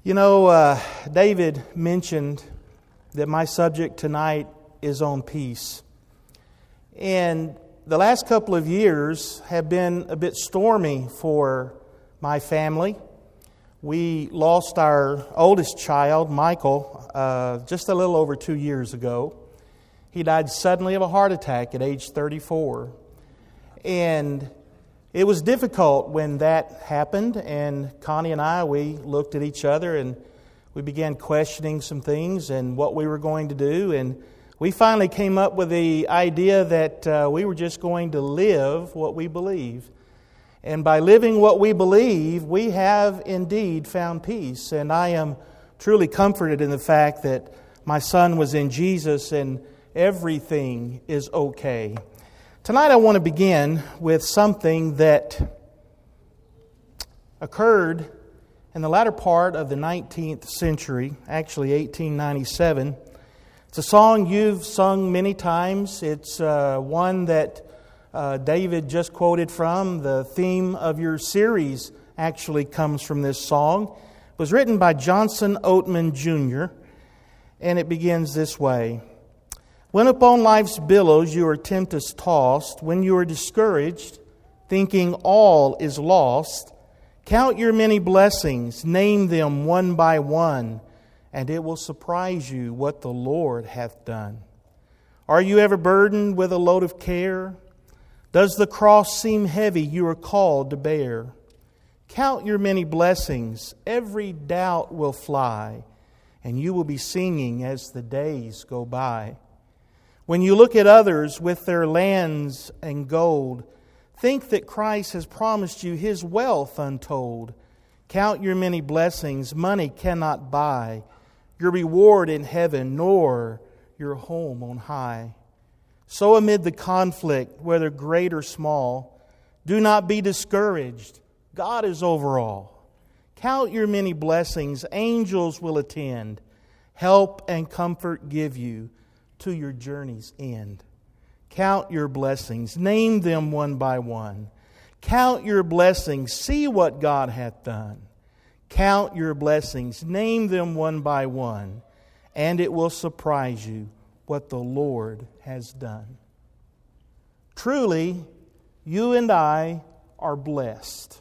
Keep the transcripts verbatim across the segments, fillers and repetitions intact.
You know, uh, David mentioned that my subject tonight is on peace. And the last couple of years have been a bit stormy for my family. We lost our oldest child, Michael, uh, just a little over two years ago. He died suddenly of a heart attack at age thirty-four. And it was difficult when that happened, and Connie and I, we looked at each other and we began questioning some things and what we were going to do. And we finally came up with the idea that uh, we were just going to live what we believe. And by living what we believe, we have indeed found peace. And I am truly comforted in the fact that my son was in Jesus and everything is okay. Tonight I want to begin with something that occurred in the latter part of the nineteenth century, actually eighteen ninety-seven. It's a song you've sung many times. It's uh, one that uh, David just quoted from. The theme of your series actually comes from this song. It was written by Johnson Oatman Junior, and it begins this way. When upon life's billows you are tempest tossed, when you are discouraged, thinking all is lost, count your many blessings, name them one by one, and it will surprise you what the Lord hath done. Are you ever burdened with a load of care? Does the cross seem heavy you are called to bear? Count your many blessings, every doubt will fly, and you will be singing as the days go by. When you look at others with their lands and gold, think that Christ has promised you His wealth untold. Count your many blessings money cannot buy, your reward in heaven, nor your home on high. So amid the conflict, whether great or small, do not be discouraged. God is over all. Count your many blessings, angels will attend, help and comfort give you to your journey's end. Count your blessings, name them one by one. Count your blessings, see what God hath done. Count your blessings, name them one by one, and it will surprise you what the Lord has done. Truly, you and I are blessed.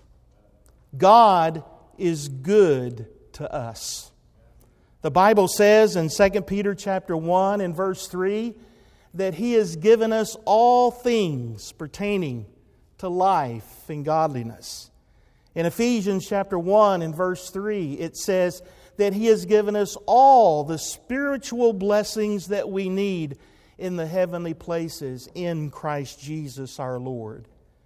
God is good to us. The Bible says in Second Peter chapter one and verse three that He has given us all things pertaining to life and godliness. In Ephesians chapter one and verse three it says that He has given us all the spiritual blessings that we need in the heavenly places in Christ Jesus our Lord.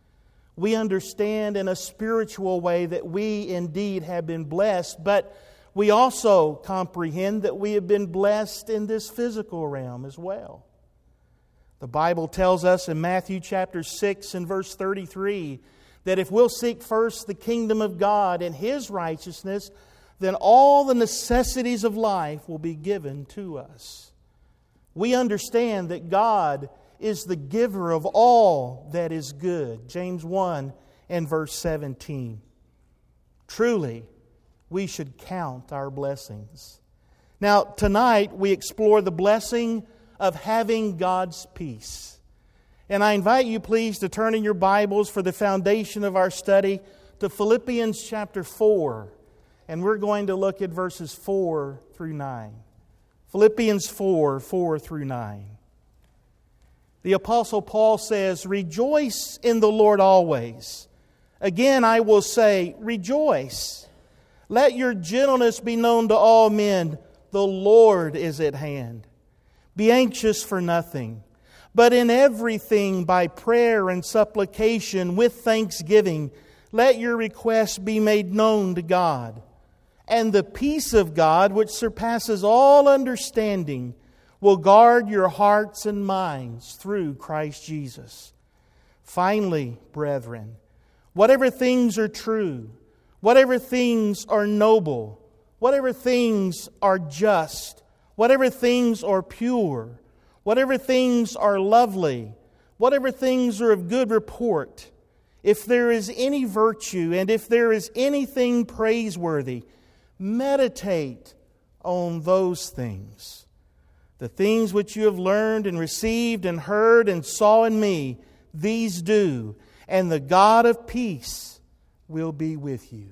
We understand in a spiritual way that we indeed have been blessed, but we also comprehend that we have been blessed in this physical realm as well. The Bible tells us in Matthew chapter six and verse thirty-three that if we'll seek first the kingdom of God and His righteousness, then all the necessities of life will be given to us. We understand that God is the giver of all that is good. James one and verse seventeen. Truly, we should count our blessings. Now, tonight we explore the blessing of having God's peace. And I invite you, please, to turn in your Bibles for the foundation of our study to Philippians chapter four. And we're going to look at verses four through nine. Philippians four, four through nine. The Apostle Paul says, "Rejoice in the Lord always. Again I will say, rejoice. Let your gentleness be known to all men. The Lord is at hand. Be anxious for nothing, but in everything by prayer and supplication with thanksgiving, let your requests be made known to God. And the peace of God, which surpasses all understanding, will guard your hearts and minds through Christ Jesus. Finally, brethren, whatever things are true, whatever things are noble, whatever things are just, whatever things are pure, whatever things are lovely, whatever things are of good report, if there is any virtue and if there is anything praiseworthy, meditate on those things. The things which you have learned and received and heard and saw in me, these do, and the God of peace will be with you.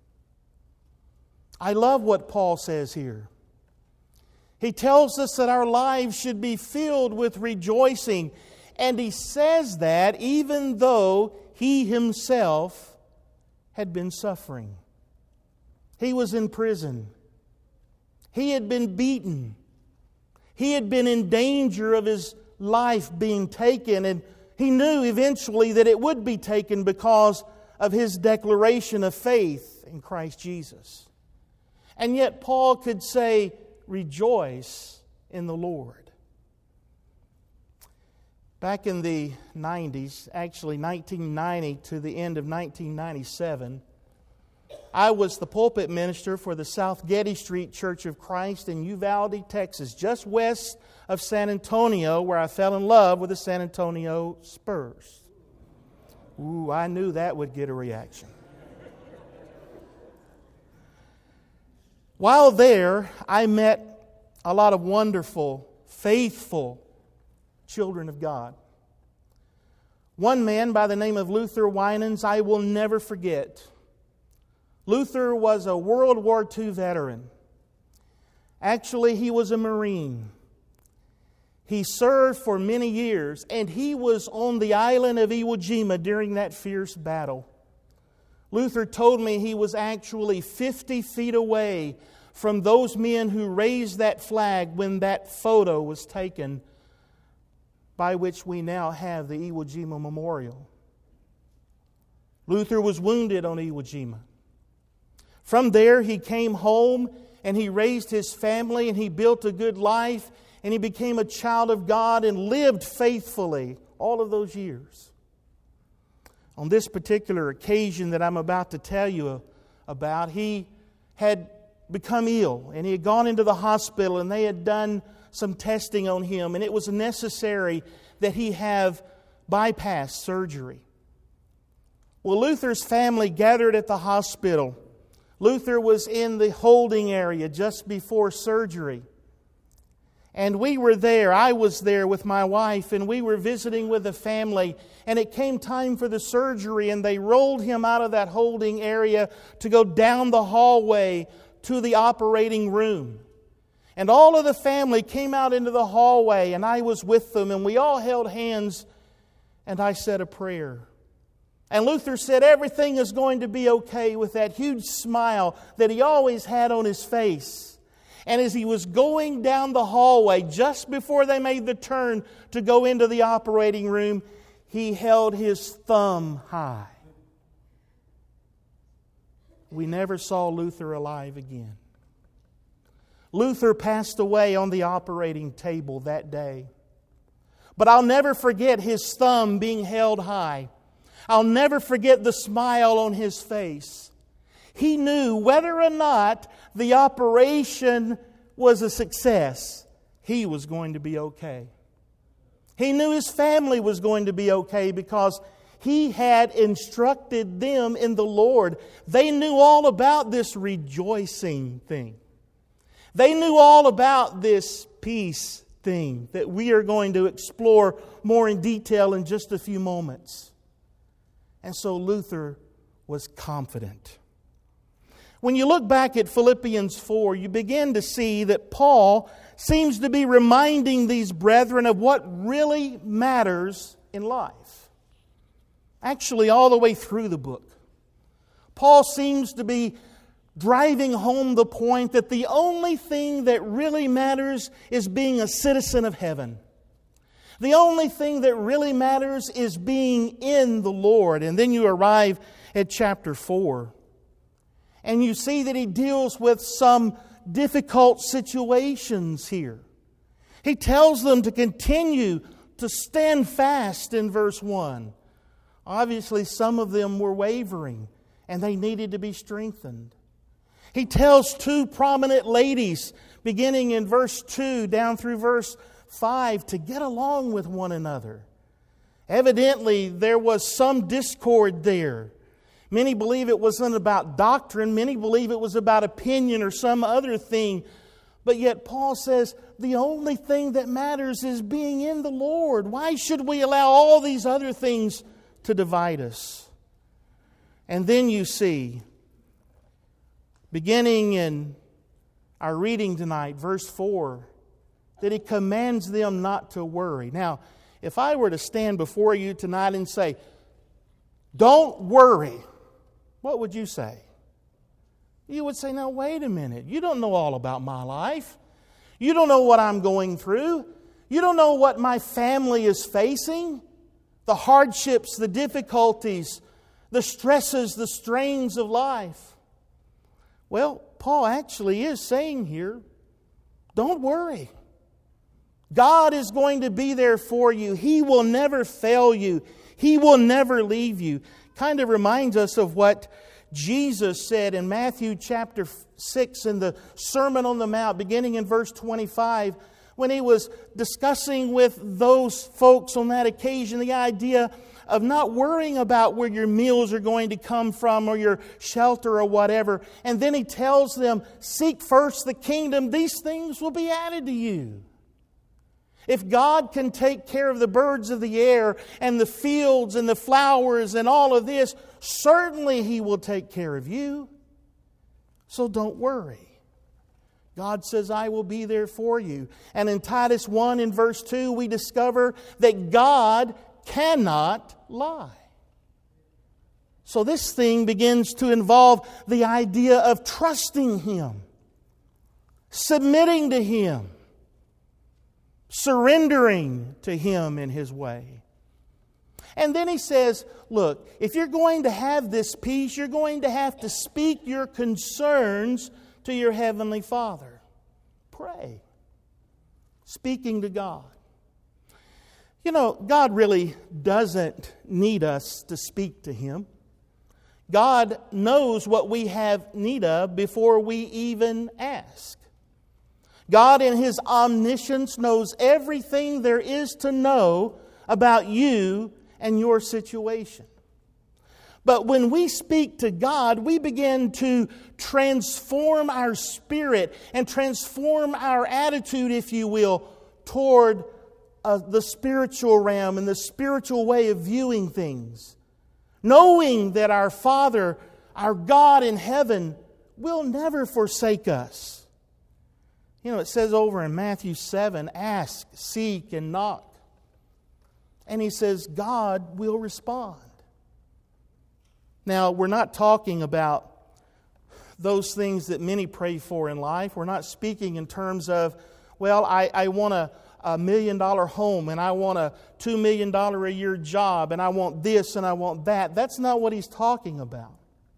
I love what Paul says here. He tells us that our lives should be filled with rejoicing. And he says that even though he himself had been suffering. He was in prison. He had been beaten. He had been in danger of his life being taken. And he knew eventually that it would be taken because of his declaration of faith in Christ Jesus. And yet Paul could say, rejoice in the Lord. Back in the nineties, actually nineteen ninety to the end of nineteen ninety-seven, I was the pulpit minister for the South Getty Street Church of Christ in Uvalde, Texas, just west of San Antonio, where I fell in love with the San Antonio Spurs. Ooh, I knew that would get a reaction. While there, I met a lot of wonderful, faithful children of God. One man by the name of Luther Winans, I will never forget. Luther was a World War Two veteran. Actually, he was a Marine. He served for many years, and he was on the island of Iwo Jima during that fierce battle. Luther told me he was actually fifty feet away from those men who raised that flag when that photo was taken, by which we now have the Iwo Jima Memorial. Luther was wounded on Iwo Jima. From there, he came home and he raised his family and he built a good life and he became a child of God and lived faithfully all of those years. On this particular occasion that I'm about to tell you about, he had become ill and he had gone into the hospital and they had done some testing on him, and it was necessary that he have bypass surgery. Well, Luther's family gathered at the hospital. Luther was in the holding area just before surgery. And we were there. I was there with my wife, and we were visiting with the family. And it came time for the surgery, and they rolled him out of that holding area to go down the hallway to the operating room. And all of the family came out into the hallway, and I was with them, and we all held hands, and I said a prayer. And Luther said everything is going to be okay with that huge smile that he always had on his face. And as he was going down the hallway, just before they made the turn to go into the operating room, he held his thumb high. We never saw Luther alive again. Luther passed away on the operating table that day. But I'll never forget his thumb being held high. I'll never forget the smile on his face. He knew whether or not the operation was a success, he was going to be okay. He knew his family was going to be okay because he had instructed them in the Lord. They knew all about this rejoicing thing. They knew all about this peace thing that we are going to explore more in detail in just a few moments. And so Luther was confident. When you look back at Philippians four, you begin to see that Paul seems to be reminding these brethren of what really matters in life. Actually, all the way through the book, Paul seems to be driving home the point that the only thing that really matters is being a citizen of heaven. The only thing that really matters is being in the Lord. And then you arrive at chapter four. And you see that he deals with some difficult situations here. He tells them to continue to stand fast in verse one. Obviously, some of them were wavering and they needed to be strengthened. He tells two prominent ladies, beginning in verse two down through verse five, to get along with one another. Evidently, there was some discord there. Many believe it wasn't about doctrine. Many believe it was about opinion or some other thing. But yet Paul says the only thing that matters is being in the Lord. Why should we allow all these other things to divide us? And then you see, beginning in our reading tonight, verse four, that he commands them not to worry. Now, if I were to stand before you tonight and say, don't worry, what would you say? You would say, now wait a minute. You don't know all about my life. You don't know what I'm going through. You don't know what my family is facing. The hardships, the difficulties, the stresses, the strains of life. Well, Paul actually is saying here, don't worry. God is going to be there for you. He will never fail you. He will never leave you. Kind of reminds us of what Jesus said in Matthew chapter six in the Sermon on the Mount, beginning in verse twenty-five, when He was discussing with those folks on that occasion the idea of not worrying about where your meals are going to come from or your shelter or whatever. And then He tells them, seek first the kingdom, these things will be added to you. If God can take care of the birds of the air and the fields and the flowers and all of this, certainly He will take care of you. So don't worry. God says, I will be there for you. And in Titus one in verse two, we discover that God cannot lie. So this thing begins to involve the idea of trusting Him, submitting to Him, surrendering to Him in His way. And then he says, look, if you're going to have this peace, you're going to have to speak your concerns to your Heavenly Father. Pray. Speaking to God. You know, God really doesn't need us to speak to Him. God knows what we have need of before we even ask. God in His omniscience knows everything there is to know about you and your situation. But when we speak to God, we begin to transform our spirit and transform our attitude, if you will, toward uh, the spiritual realm and the spiritual way of viewing things. Knowing that our Father, our God in heaven, will never forsake us. You know, it says over in Matthew seven, ask, seek, and knock. And He says, God will respond. Now, we're not talking about those things that many pray for in life. We're not speaking in terms of, well, I, I want a, a million dollar home and I want a two million dollars a year job and I want this and I want that. That's not what He's talking about.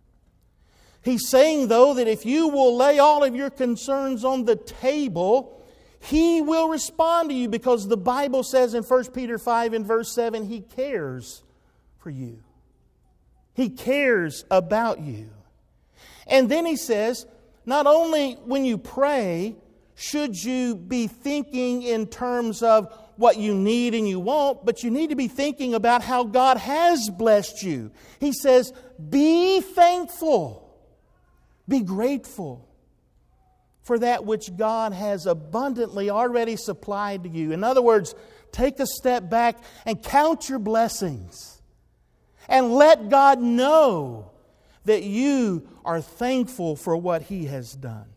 He's saying, though, that if you will lay all of your concerns on the table, He will respond to you, because the Bible says in First Peter five and verse seven, He cares for you. He cares about you. And then He says, not only when you pray should you be thinking in terms of what you need and you want, but you need to be thinking about how God has blessed you. He says, be thankful. Be grateful for that which God has abundantly already supplied to you. In other words, take a step back and count your blessings. And let God know that you are thankful for what He has done.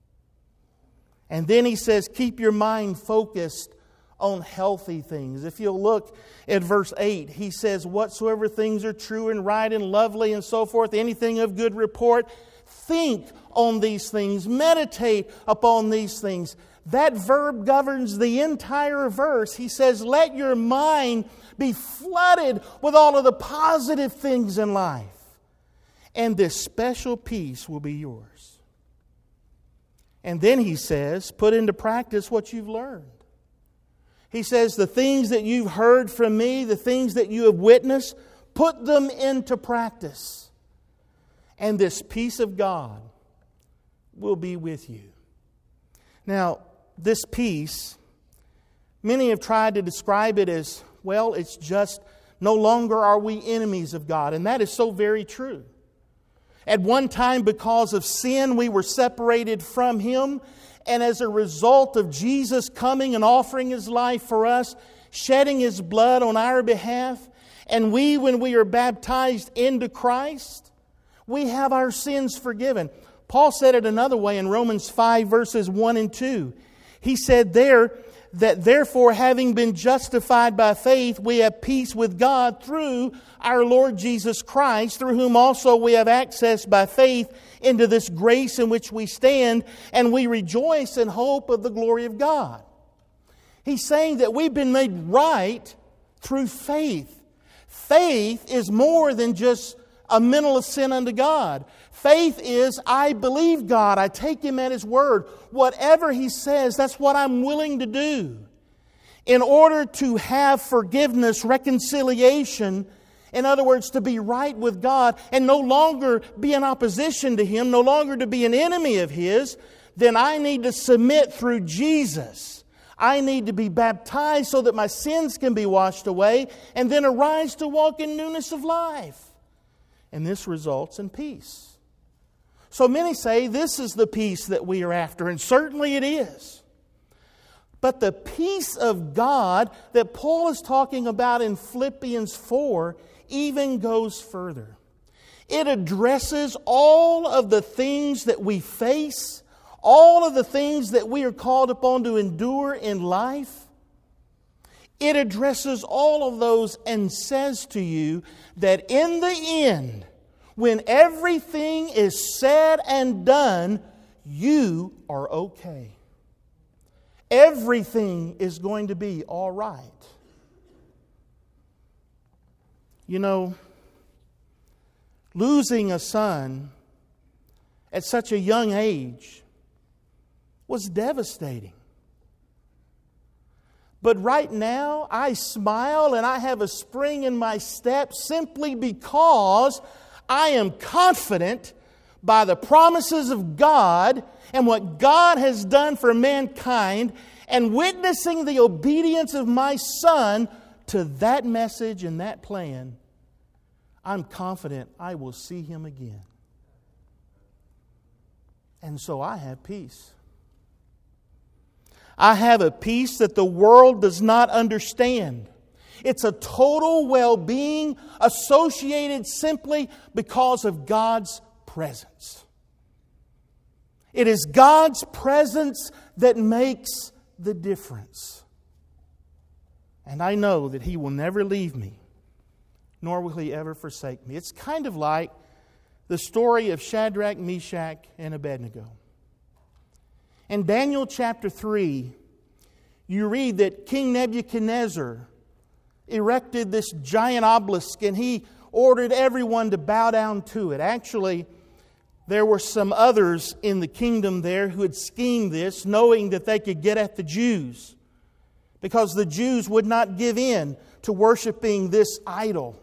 And then He says, keep your mind focused on healthy things. If you'll look at verse eight, He says, whatsoever things are true and right and lovely and so forth, anything of good report, think on these things, meditate upon these things. That verb governs the entire verse. He says, let your mind be flooded with all of the positive things in life. And this special peace will be yours. And then He says, put into practice what you've learned. He says, the things that you've heard from me, the things that you have witnessed, put them into practice. And this peace of God will be with you. Now, this peace, many have tried to describe it as, well, it's just no longer are we enemies of God. And that is so very true. At one time, because of sin, we were separated from Him. And as a result of Jesus coming and offering His life for us, shedding His blood on our behalf, and we, when we are baptized into Christ, we have our sins forgiven. Paul said it another way in Romans five, verses one and two. He said there that therefore, having been justified by faith, we have peace with God through our Lord Jesus Christ, through whom also we have access by faith into this grace in which we stand, and we rejoice in hope of the glory of God. He's saying that we've been made right through faith. Faith is more than just a mental assent unto God. Faith is, I believe God. I take Him at His word. Whatever He says, that's what I'm willing to do. In order to have forgiveness, reconciliation, in other words, to be right with God and no longer be in opposition to Him, no longer to be an enemy of His, then I need to submit through Jesus. I need to be baptized so that my sins can be washed away and then arise to walk in newness of life. And this results in peace. So many say this is the peace that we are after, and certainly it is. But the peace of God that Paul is talking about in Philippians four even goes further. It addresses all of the things that we face, all of the things that we are called upon to endure in life. It addresses all of those and says to you that in the end, when everything is said and done, you are okay. Everything is going to be all right. You know, losing a son at such a young age was devastating. But right now, I smile and I have a spring in my step simply because I am confident by the promises of God and what God has done for mankind, and witnessing the obedience of my son to that message and that plan. I'm confident I will see him again. And so I have peace. I have a peace that the world does not understand. It's a total well-being associated simply because of God's presence. It is God's presence that makes the difference. And I know that He will never leave me, nor will He ever forsake me. It's kind of like the story of Shadrach, Meshach, and Abednego. In Daniel chapter three, you read that King Nebuchadnezzar erected this giant obelisk and he ordered everyone to bow down to it. Actually, there were some others in the kingdom there who had schemed this, knowing that they could get at the Jews, because the Jews would not give in to worshiping this idol.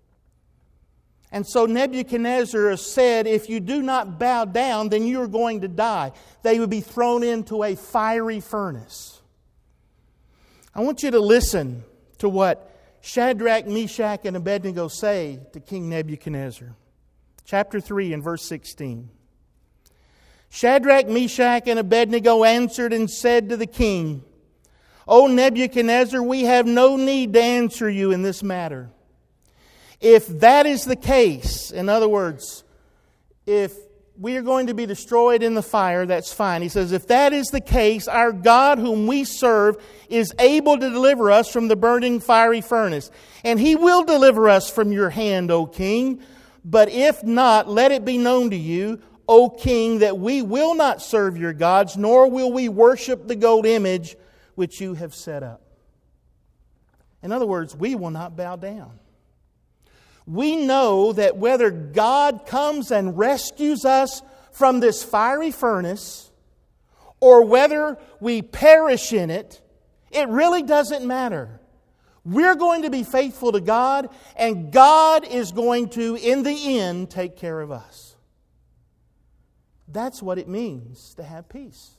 And so Nebuchadnezzar said, if you do not bow down, then you are going to die. They would be thrown into a fiery furnace. I want you to listen to what Shadrach, Meshach, and Abednego say to King Nebuchadnezzar. Chapter three and verse sixteen. Shadrach, Meshach, and Abednego answered and said to the king, O Nebuchadnezzar, we have no need to answer you in this matter. If that is the case, in other words, if we are going to be destroyed in the fire, that's fine. He says, if that is the case, our God whom we serve is able to deliver us from the burning fiery furnace. And He will deliver us from your hand, O king. But if not, let it be known to you, O king, that we will not serve your gods, nor will we worship the gold image which you have set up. In other words, we will not bow down. We know that whether God comes and rescues us from this fiery furnace, or whether we perish in it, it really doesn't matter. We're going to be faithful to God, and God is going to, in the end, take care of us. That's what it means to have peace.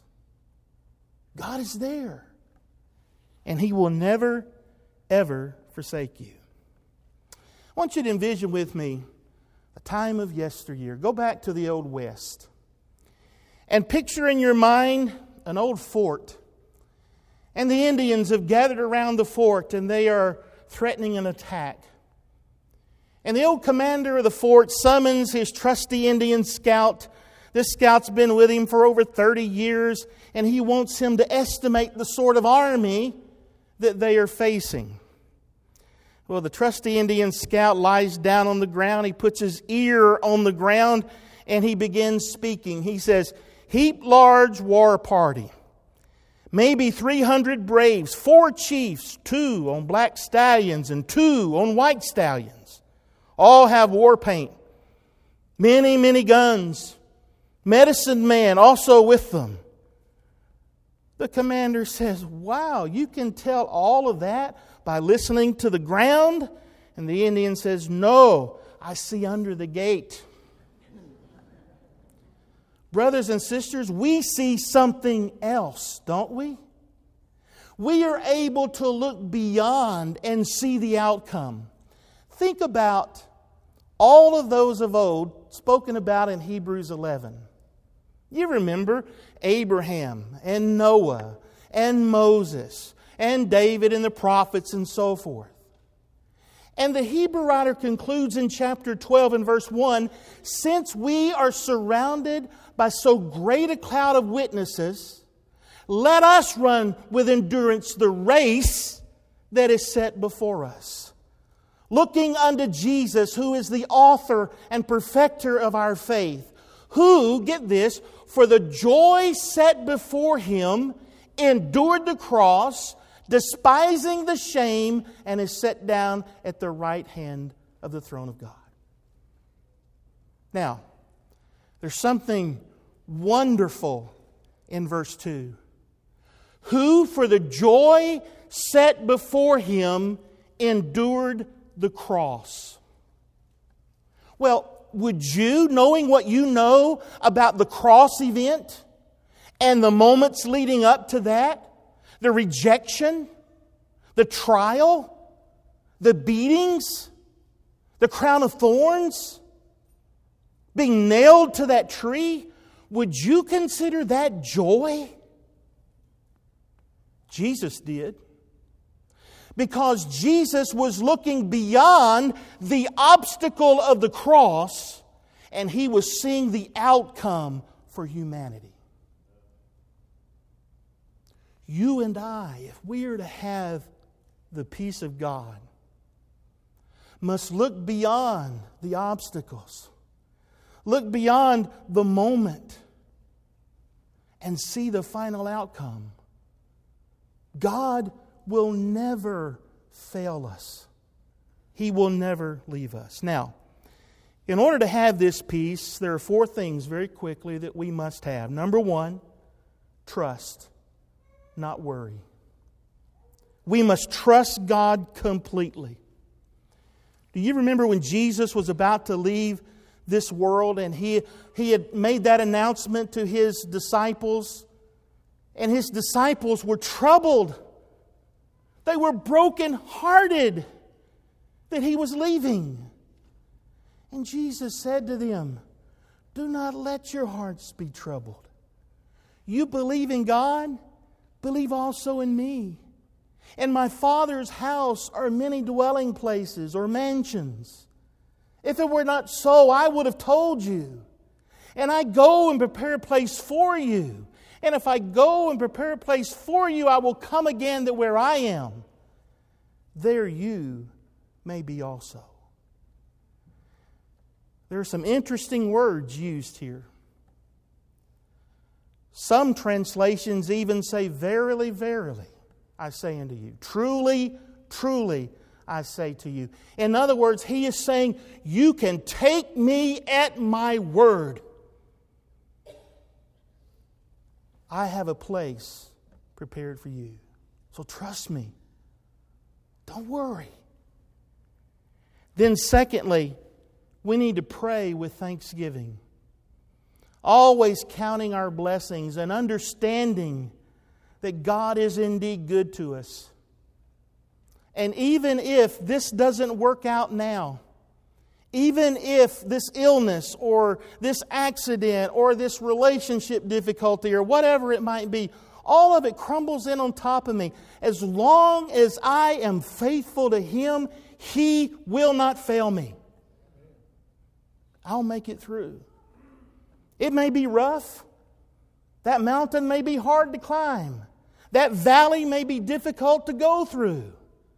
God is there, and He will never, ever forsake you. I want you to envision with me a time of yesteryear. Go back to the Old West and picture in your mind an old fort. And the Indians have gathered around the fort and they are threatening an attack. And the old commander of the fort summons his trusty Indian scout. This scout's been with him for over thirty years, and he wants him to estimate the sort of army that they are facing. Well, the trusty Indian scout lies down on the ground. He puts his ear on the ground, and he begins speaking. He says, "Heap large war party. Maybe three hundred braves, four chiefs, two on black stallions and two on white stallions. All have war paint. Many, many guns. Medicine man also with them." The commander says, "Wow, you can tell all of that by listening to the ground?" And the Indian says, "No, I see under the gate." Brothers and sisters, we see something else, don't we? We are able to look beyond and see the outcome. Think about all of those of old spoken about in Hebrews eleven. You remember Abraham and Noah and Moses and David and the prophets and so forth. And the Hebrew writer concludes in chapter twelve and verse one, "Since we are surrounded by so great a cloud of witnesses, let us run with endurance the race that is set before us, looking unto Jesus, who is the author and perfecter of our faith, who," get this, "for the joy set before Him, endured the cross, despising the shame, and is set down at the right hand of the throne of God." Now, there's something wonderful in verse two. "Who for the joy set before Him endured the cross." Well, would you, knowing what you know about the cross event and the moments leading up to that, the rejection, the trial, the beatings, the crown of thorns, being nailed to that tree, would you consider that joy? Jesus did. Because Jesus was looking beyond the obstacle of the cross, and He was seeing the outcome for humanity. You and I, if we are to have the peace of God, must look beyond the obstacles, look beyond the moment, and see the final outcome. God will never fail us. He will never leave us. Now, in order to have this peace, there are four things very quickly that we must have. Number one, trust, not worry. We must trust God completely. Do you remember when Jesus was about to leave this world and he, he had made that announcement to His disciples? And His disciples were troubled. They were broken-hearted that He was leaving. And Jesus said to them, "Do not let your hearts be troubled. You believe in God, believe also in me. In my Father's house are many dwelling places or mansions. If it were not so, I would have told you. And I go and prepare a place for you. And if I go and prepare a place for you, I will come again that where I am, there you may be also." There are some interesting words used here. Some translations even say, "Verily, verily, I say unto you. Truly, truly, I say to you." In other words, He is saying, you can take me at my word. I have a place prepared for you. So trust me. Don't worry. Then secondly, we need to pray with thanksgiving. Always counting our blessings and understanding that God is indeed good to us. And even if this doesn't work out now, Even if this illness or this accident or this relationship difficulty or whatever it might be, all of it crumbles in on top of me. As long as I am faithful to Him, He will not fail me. I'll make it through. It may be rough. That mountain may be hard to climb. That valley may be difficult to go through.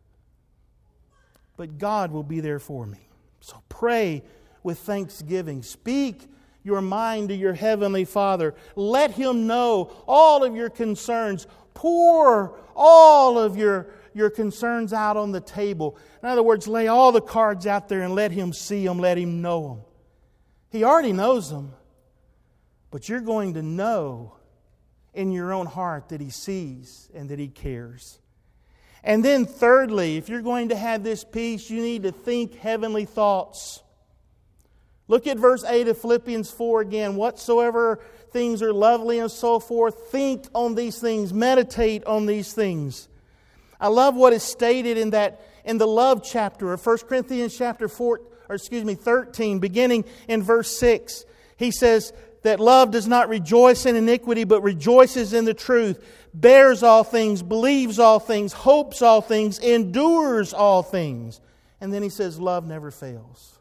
But God will be there for me. So pray with thanksgiving. Speak your mind to your Heavenly Father. Let Him know all of your concerns. Pour all of your, your concerns out on the table. In other words, lay all the cards out there and let Him see them. Let Him know them. He already knows them. But you're going to know in your own heart that He sees and that He cares. And then thirdly, if you're going to have this peace, you need to think heavenly thoughts. Look at verse eight of Philippians four again. Whatsoever things are lovely and so forth, think on these things, meditate on these things. I love what is stated in that in the love chapter of First Corinthians chapter four, or excuse me, thirteen, beginning in verse six. He says that love does not rejoice in iniquity, but rejoices in the truth, bears all things, believes all things, hopes all things, endures all things. And then he says, love never fails.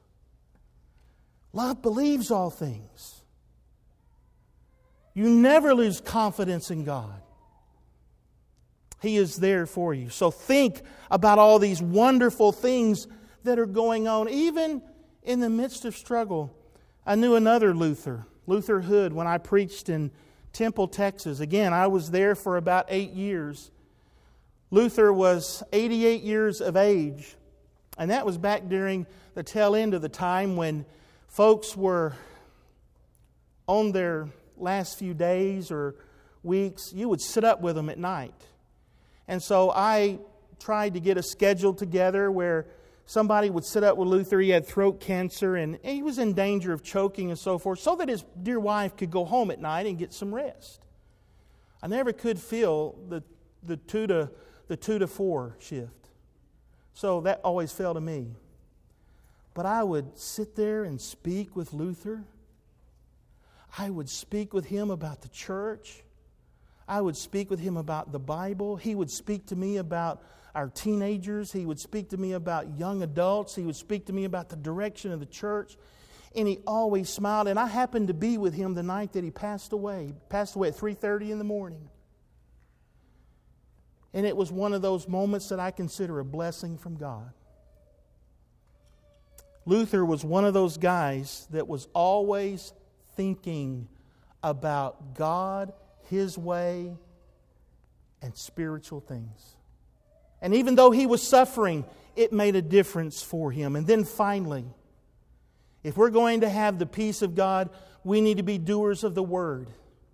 Love believes all things. You never lose confidence in God. He is there for you. So think about all these wonderful things that are going on, even in the midst of struggle. I knew another Luther, Luther Hood, when I preached in Temple, Texas. Again, I was there for about eight years. Luther was eighty-eight years of age, and that was back during the tail end of the time when folks were on their last few days or weeks. You would sit up with them at night. And so I tried to get a schedule together where somebody would sit up with Luther. He had throat cancer and he was in danger of choking and so forth, so that his dear wife could go home at night and get some rest. I never could fill the the two to the two to four shift, so that always fell to me. But I would sit there and speak with Luther. I would speak with him about the church. I would speak with him about the Bible. He would speak to me about our teenagers. He would speak to me about young adults. He would speak to me about the direction of the church. And he always smiled. And I happened to be with him the night that he passed away. He passed away at three thirty in the morning. And it was one of those moments that I consider a blessing from God. Luther was one of those guys that was always thinking about God, His way, and spiritual things. And even though he was suffering, it made a difference for him. And then finally, if we're going to have the peace of God, we need to be doers of the Word.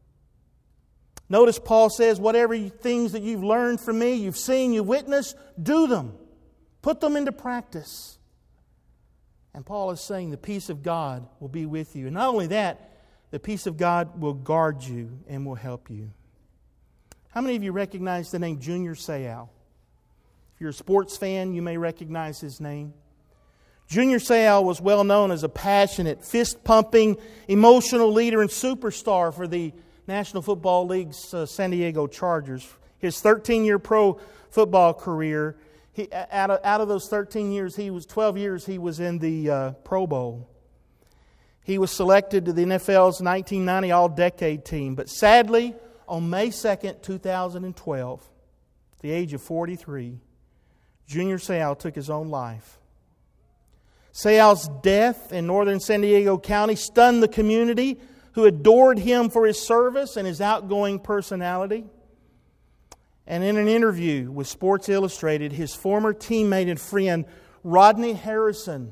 Notice Paul says, whatever things that you've learned from me, you've seen, you've witnessed, do them. Put them into practice. And Paul is saying the peace of God will be with you. And not only that, the peace of God will guard you and will help you. How many of you recognize the name Junior Seau? If you're a sports fan, you may recognize his name. Junior Seau was well known as a passionate, fist-pumping, emotional leader and superstar for the National Football League's uh, San Diego Chargers. His thirteen-year pro football career, he, out, of, out of those thirteen years, he was twelve years he was in the uh, Pro Bowl. He was selected to the N F L's nineteen ninety All-Decade team. But sadly, on May second, two thousand twelve, at the age of forty-three, Junior Seau took his own life. Seau's death in northern San Diego County stunned the community, who adored him for his service and his outgoing personality. And in an interview with Sports Illustrated, his former teammate and friend, Rodney Harrison,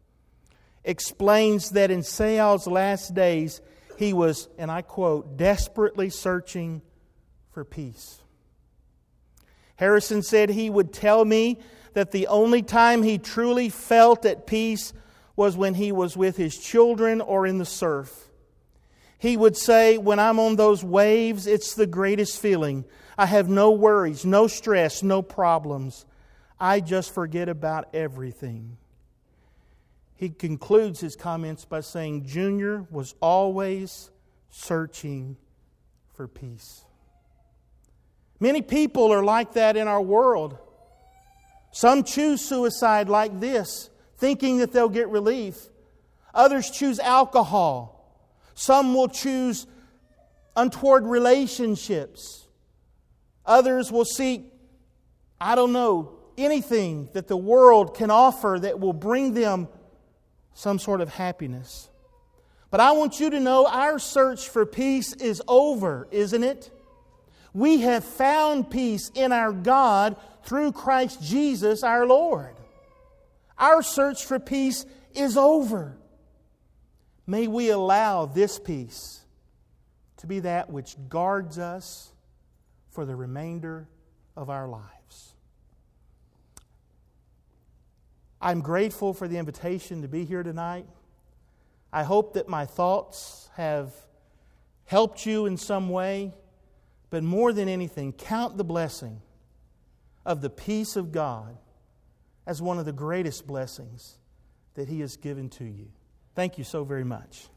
explains that in Seau's last days, he was, and I quote, desperately searching for peace. Harrison said he would tell me that the only time he truly felt at peace was when he was with his children or in the surf. He would say, when I'm on those waves, it's the greatest feeling. I have no worries, no stress, no problems. I just forget about everything. he concludes his comments by saying, Junior was always searching for peace. Many people are like that in our world. Some choose suicide like this, thinking that they'll get relief. Others choose alcohol. Some will choose untoward relationships. Others will seek, I don't know, anything that the world can offer that will bring them some sort of happiness. But I want you to know our search for peace is over, isn't it? We have found peace in our God through Christ Jesus our Lord. Our search for peace is over. May we allow this peace to be that which guards us for the remainder of our lives. I'm grateful for the invitation to be here tonight. I hope that my thoughts have helped you in some way. But more than anything, count the blessing of the peace of God as one of the greatest blessings that He has given to you. Thank you so very much.